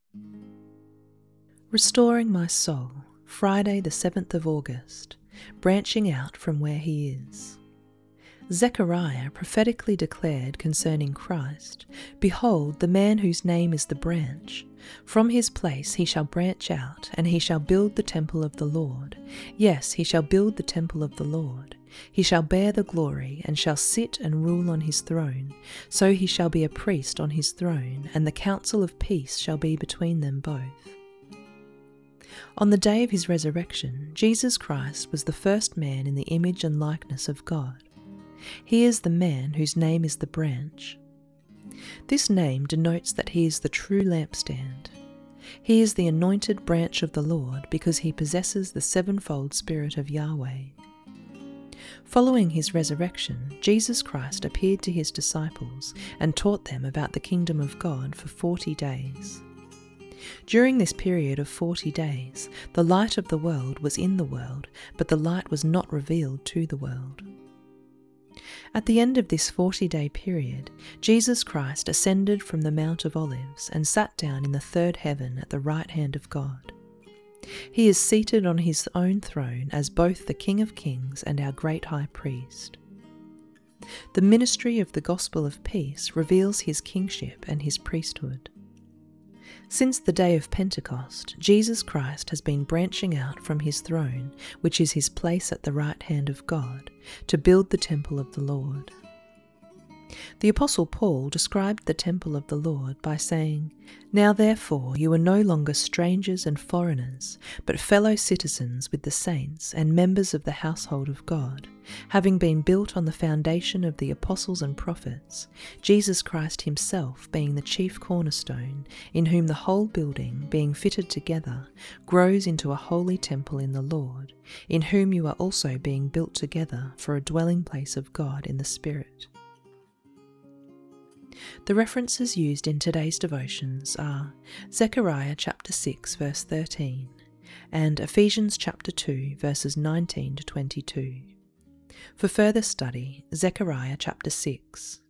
Restoring my soul, Friday the 7th of August, branching out from where he is. Zechariah prophetically declared concerning Christ, "Behold, the man whose name is the branch. From his place he shall branch out, and he shall build the temple of the Lord. Yes, he shall build the temple of the Lord. He shall bear the glory, and shall sit and rule on his throne. So he shall be a priest on his throne, and the counsel of peace shall be between them both." On the day of his resurrection, Jesus Christ was the first man in the image and likeness of God. He is the man whose name is the branch. This name denotes that he is the true lampstand. He is the anointed branch of the Lord because he possesses the sevenfold Spirit of Yahweh. Following his resurrection, Jesus Christ appeared to his disciples and taught them about the kingdom of God for 40 days. During this period of 40 days, the light of the world was in the world, but the light was not revealed to the world. At the end of this 40-day period, Jesus Christ ascended from the Mount of Olives and sat down in the third heaven at the right hand of God. He is seated on his own throne as both the King of Kings and our great High Priest. The ministry of the gospel of peace reveals his kingship and his priesthood. Since the day of Pentecost, Jesus Christ has been branching out from his throne, which is his place at the right hand of God, to build the temple of the Lord. The Apostle Paul described the temple of the Lord by saying, "Now therefore you are no longer strangers and foreigners, but fellow citizens with the saints and members of the household of God, having been built on the foundation of the apostles and prophets, Jesus Christ himself being the chief cornerstone, in whom the whole building, being fitted together, grows into a holy temple in the Lord, in whom you are also being built together for a dwelling place of God in the Spirit." The references used in today's devotions are Zechariah chapter 6 verse 13 and Ephesians chapter 2 verses 19 to 22. For further study, Zechariah chapter 6.